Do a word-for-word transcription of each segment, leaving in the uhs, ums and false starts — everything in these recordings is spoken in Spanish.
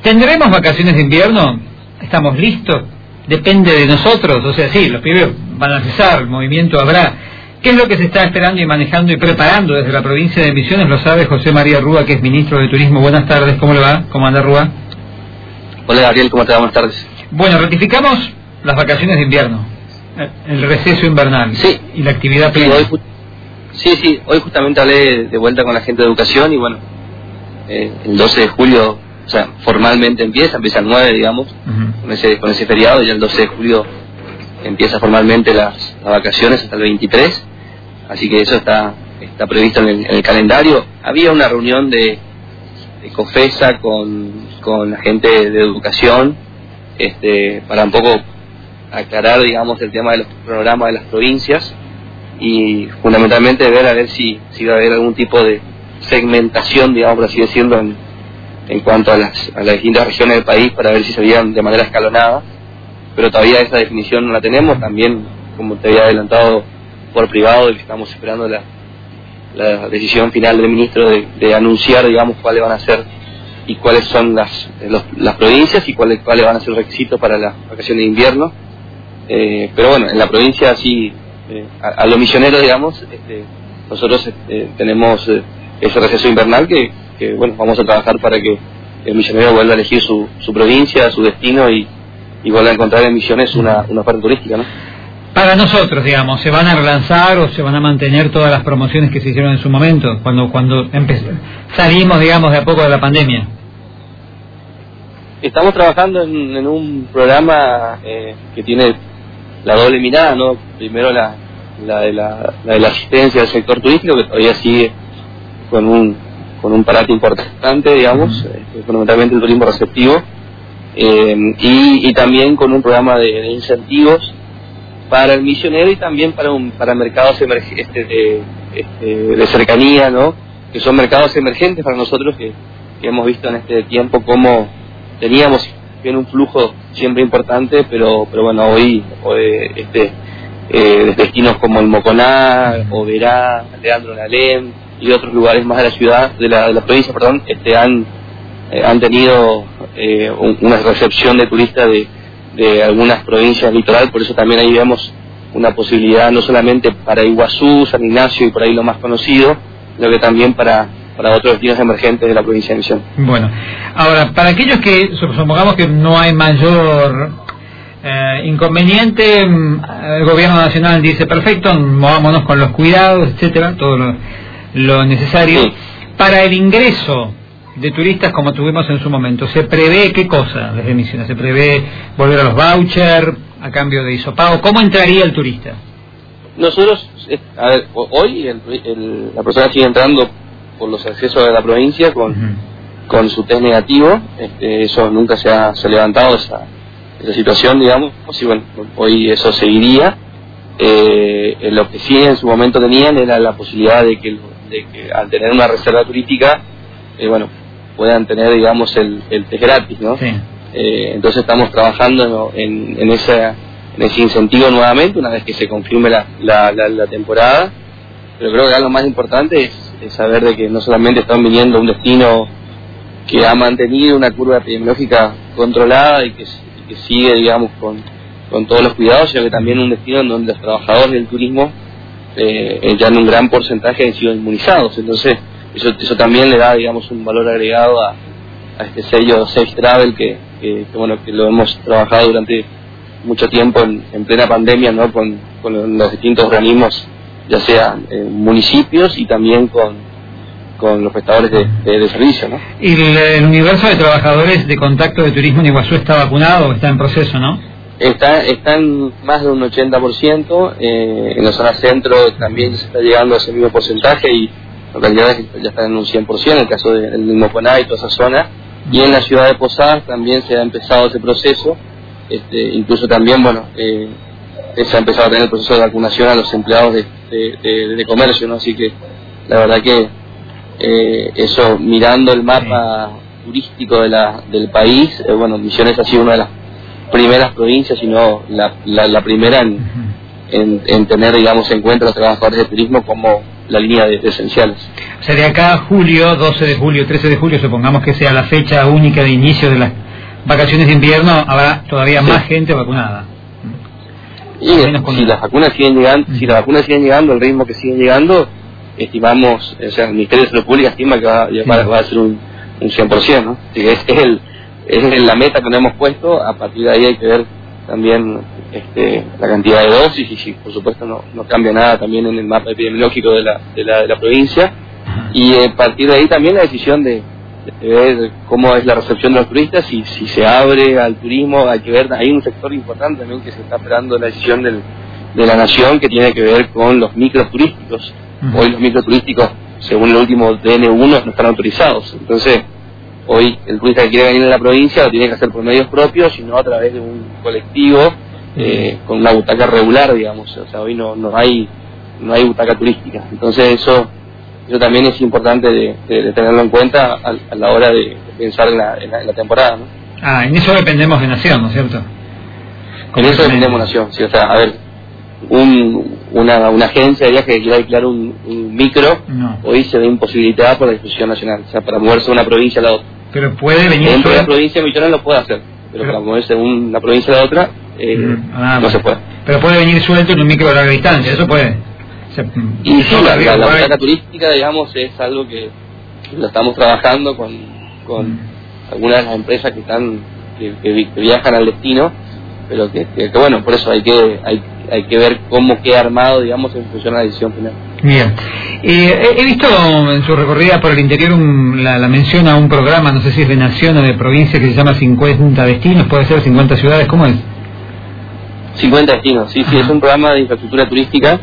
¿Tendremos vacaciones de invierno? ¿Estamos listos? Depende de nosotros. O sea, sí, los pibes van a cesar, movimiento habrá. ¿Qué es lo que se está esperando y manejando y preparando desde la provincia de Misiones? Lo sabe José María Rúa, que es ministro de Turismo. Buenas tardes, ¿cómo le va? ¿Cómo anda, Rúa? Hola, Gabriel, ¿cómo te va? Buenas tardes. Bueno, ratificamos las vacaciones de invierno, el receso invernal, sí, y la actividad plena. Sí, hoy, sí, sí, hoy justamente hablé de vuelta con la gente de educación y bueno, eh, el doce de julio, o sea, formalmente empieza, empieza el nueve, digamos, uh-huh. con, ese, con ese feriado, y el doce de julio empieza formalmente las, las vacaciones hasta el veintitrés. Así que eso está está previsto en el, en el calendario. Había una reunión de, de COFESA con, con la gente de educación este, para un poco aclarar, digamos, el tema de los programas de las provincias y fundamentalmente ver a ver si, si va a haber algún tipo de segmentación, digamos, por así decirlo, en, en cuanto a las, a las distintas regiones del país, para ver si se veían de manera escalonada. Pero todavía esa definición no la tenemos. También, como te había adelantado por privado, y que estamos esperando la, la decisión final del ministro de, de anunciar, digamos, cuáles van a ser y cuáles son las los, las provincias y cuáles cuáles van a ser los requisitos para las vacaciones de invierno. Eh, pero bueno, en la provincia sí, eh, a, a los misioneros, digamos, este, nosotros este, tenemos eh, ese receso invernal que, que, bueno, vamos a trabajar para que el misionero vuelva a elegir su, su provincia, su destino y, y vuelva a encontrar en Misiones una, una parte turística, ¿no? Para nosotros, digamos, ¿se van a relanzar o se van a mantener todas las promociones que se hicieron en su momento, cuando cuando salimos, digamos, de a poco de la pandemia? Estamos trabajando en, en un programa eh, que tiene la doble mirada, ¿no? Primero la, la, de la, la de la asistencia al sector turístico, que todavía sigue con un con un parate importante, digamos, eh, fundamentalmente el turismo receptivo, eh, y, y también con un programa de, de incentivos para el misionero y también para un para mercados emerg- este, de, este, de cercanía, ¿no? Que son mercados emergentes para nosotros, que, que hemos visto en este tiempo cómo teníamos bien un flujo siempre importante, pero pero bueno, hoy, hoy este eh, destinos como el Moconá, Oberá, Leandro Nalem y otros lugares más de la ciudad, de la, de la provincia, perdón, este han eh, han tenido eh, un, una recepción de turistas de de algunas provincias del litoral. Por eso también ahí vemos una posibilidad no solamente para Iguazú, San Ignacio y por ahí lo más conocido, sino que también para, para otros destinos emergentes de la provincia de Misiones. Bueno, ahora, para aquellos que supongamos que no hay mayor eh, inconveniente, el gobierno nacional dice perfecto, movámonos con los cuidados, etcétera, todo lo, lo necesario. Sí. Para el ingreso de turistas, como tuvimos en su momento, ¿se prevé qué cosa desde Misiones? ¿Se prevé volver a los vouchers a cambio de hisopado? ¿Cómo entraría el turista? Nosotros, a ver, hoy el, el, la persona sigue entrando por los accesos de la provincia con, uh-huh. con su test negativo. Este, eso nunca se ha, se ha levantado, esa, esa situación, digamos. Y bueno, hoy eso seguiría. Eh, lo que sí en su momento tenían era la posibilidad de que, de que al tener una reserva turística, eh, bueno, puedan tener, digamos, el, el test gratis, ¿no? Sí. Eh, entonces estamos trabajando en, en, esa, en ese incentivo nuevamente, una vez que se confirme la, la, la, la temporada. Pero creo que lo más importante es, es saber de que no solamente están viniendo a un destino que ha mantenido una curva epidemiológica controlada y que, que sigue, digamos, con, con todos los cuidados, sino que también un destino en donde los trabajadores del turismo eh, ya en un gran porcentaje han sido inmunizados. Entonces Eso, eso también le da, digamos, un valor agregado a, a este sello Safe Travel que, que, que, bueno, que lo hemos trabajado durante mucho tiempo en, en plena pandemia, ¿no? Con, con los distintos organismos, ya sea en municipios y también con, con los prestadores de, de, de servicio, ¿no? ¿Y el, el universo de trabajadores de contacto de turismo en Iguazú está vacunado o está en proceso, no? Está, está en más de un ochenta por ciento, eh, en la zona centro también se está llegando a ese mismo porcentaje y localidades ya están en un cien por ciento, en el caso del Moconá y toda esa zona, y en la ciudad de Posadas también se ha empezado ese proceso, este, incluso también, bueno, eh, se ha empezado a tener el proceso de vacunación a los empleados de, de, de, de comercio, ¿no? Así que la verdad que eh, eso, mirando el mapa sí. turístico de la, del país, eh, bueno, Misiones ha sido una de las primeras provincias, si no la, la, la primera en, uh-huh. en, en tener, digamos, en cuenta a los trabajadores de turismo como la línea de, de esenciales. O sea, de acá a julio, doce de julio, trece de julio, supongamos que sea la fecha única de inicio de las vacaciones de invierno, habrá todavía sí. más gente vacunada. Y si las vacunas siguen llegando, uh-huh. si las vacunas siguen llegando al ritmo que siguen llegando, estimamos, o sea, el Ministerio de Salud Pública estima que va, sí. va, va a ser un, un cien por ciento, ¿no? Así que es, es, el, es la meta que nos hemos puesto. A partir de ahí hay que ver también este, la cantidad de dosis y si por supuesto no, no cambia nada también en el mapa epidemiológico de la, de la, de la provincia. Y a partir de ahí también la decisión de, de ver cómo es la recepción de los turistas, y si se abre al turismo. Hay que ver, hay un sector importante también que se está esperando la decisión del, de la nación, que tiene que ver con los microturísticos. Uh-huh. Hoy los microturísticos, según el último D N uno, no están autorizados. Entonces, hoy el turista que quiere venir a la provincia lo tiene que hacer por medios propios, sino a través de un colectivo eh, con una butaca regular, digamos. O sea, hoy no, no hay no hay butaca turística. Entonces eso eso también es importante de, de, de tenerlo en cuenta a, a la hora de, de pensar en la, en, la, en la temporada, ¿no? Ah, en eso dependemos de Nación, ¿no es cierto? En eso dependemos de Nación, sí. O sea, a ver, un, una, una agencia de viaje que quiera alquilar un, un micro, no. hoy se ve imposibilitada por la disposición nacional, o sea, para moverse de una provincia a la otra. Pero puede venir dentro suelto. de la provincia de Michoacán lo puede hacer, pero, pero para moverse de una provincia a la otra eh, mm, ah, no se puede. Pero puede venir suelto en un micro a larga distancia, eso puede. Se, y sí, la, la, la butaca turística, digamos, es algo que lo estamos trabajando con, con mm. algunas de las empresas que están que, que, que viajan al destino, pero que, que, que bueno, por eso hay que hay, hay que ver cómo queda armado, digamos, en función a la decisión final. Bien. Eh, he visto en su recorrida por el interior un, la, la mención a un programa, no sé si es de nación o de provincia, que se llama cincuenta destinos, puede ser cincuenta ciudades, ¿cómo es? cincuenta destinos, sí, sí, es un programa de infraestructura turística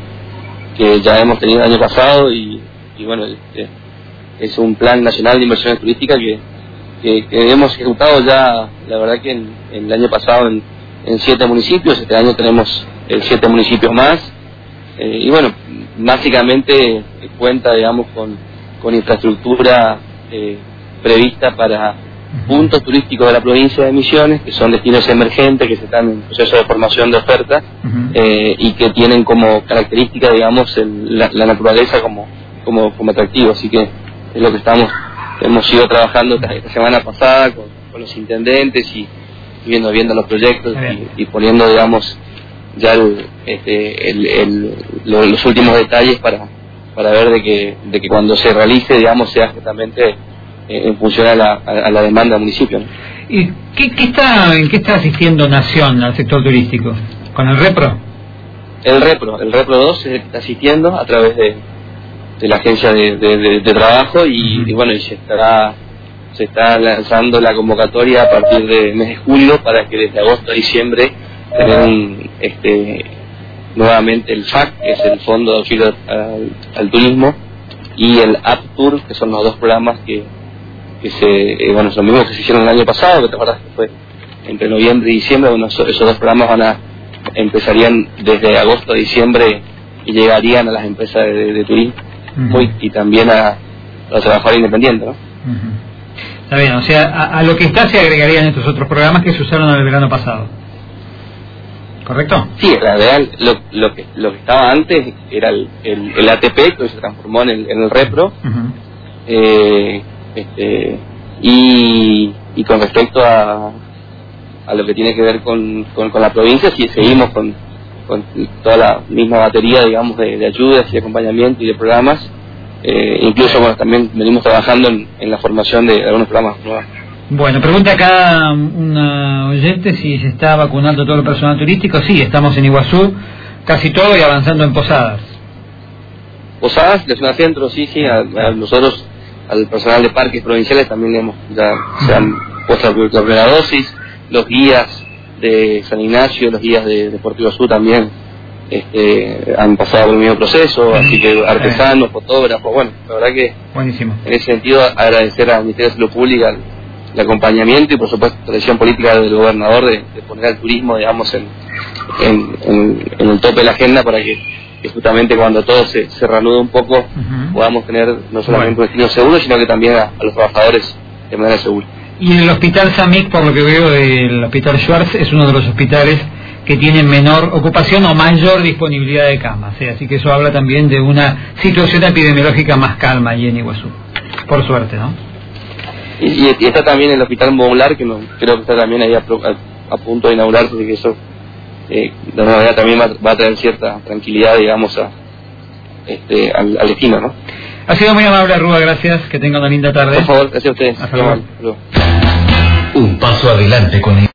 que ya hemos tenido el año pasado y, y bueno, este, es un plan nacional de inversiones turísticas que, que, que hemos ejecutado ya, la verdad que en, en el año pasado en, en siete municipios, este año tenemos eh, siete municipios más, eh, y bueno, básicamente eh, cuenta, digamos, con, con infraestructura eh, prevista para puntos turísticos de la provincia de Misiones, que son destinos emergentes, que se están en proceso de formación de oferta, uh-huh. eh, y que tienen como característica, digamos, el, la, la naturaleza como, como, como atractivo. Así que es lo que estamos hemos ido trabajando esta, esta semana pasada con, con los intendentes y, y viendo viendo los proyectos y, y poniendo, digamos, ya el, este, el, el, los, los últimos detalles para, para ver de que, de que cuando se realice, digamos, sea justamente en función a la, a la demanda del municipio, ¿no? ¿Y qué, qué está, en qué está asistiendo Nación al sector turístico? ¿Con el Repro? El Repro, el Repro dos está asistiendo a través de, de la agencia de, de, de, de trabajo y, uh-huh. y bueno, y se estará se está lanzando la convocatoria a partir del mes de julio para que desde agosto a diciembre tengan este, nuevamente el F A C, que es el Fondo de Auxilio al, al Turismo, y el AppTour, que son los dos programas que que se, eh, bueno, son los mismos que se hicieron el año pasado, que te acuerdas que fue entre noviembre y diciembre. Bueno, esos, esos dos programas van a empezarían desde agosto a diciembre y llegarían a las empresas de, de, de turismo uh-huh. y, y también a, a los trabajadores independientes, ¿no? Uh-huh. Está bien, o sea, a, a lo que está se agregarían estos otros programas que se usaron el verano pasado, ¿correcto? Sí, la verdad, lo, lo, que, lo que estaba antes era el, el, el A T P, que hoy se transformó en el, en el Repro, uh-huh. eh, Este, y, y con respecto a, a lo que tiene que ver con, con, con la provincia, sí seguimos con, con toda la misma batería, digamos, de, de ayudas y de acompañamiento y de programas, eh, incluso bueno, también venimos trabajando en, en la formación de algunos programas nuevos. Bueno, pregunta acá una oyente si se está vacunando todo el personal turístico. Sí, estamos en Iguazú, casi todo, y avanzando en Posadas. Posadas, la zona centro, sí, sí, a, a nosotros, al personal de parques provinciales también hemos ya se han puesto la primera dosis, los guías de San Ignacio, los guías de Deportivo Sur también este, han pasado por el mismo proceso, así que artesanos, fotógrafos, bueno, la verdad que buenísimo. En ese sentido agradecer al Ministerio de Salud Pública el, el acompañamiento y por supuesto la decisión política del gobernador de, de poner al turismo, digamos, en, en, en, en el tope de la agenda para que que justamente cuando todo se, se reanude un poco uh-huh. podamos tener no solamente bueno. un destino seguro, sino que también a, a los trabajadores de manera segura. Y el hospital Samic, por lo que veo del hospital Schwartz, es uno de los hospitales que tienen menor ocupación o mayor disponibilidad de camas, ¿eh? Así que eso habla también de una situación epidemiológica más calma allí en Iguazú, por suerte, ¿no? Y, y está también el hospital modular, que no, creo que está también ahí a, a, a punto de inaugurarse, así que eso eh, de alguna manera también va, va a traer cierta tranquilidad, digamos, a, este, al, al destino, ¿no? Ha sido muy amable, Rúa, gracias, que tenga una linda tarde. Por favor, gracias a ustedes. Hasta luego. Un paso adelante con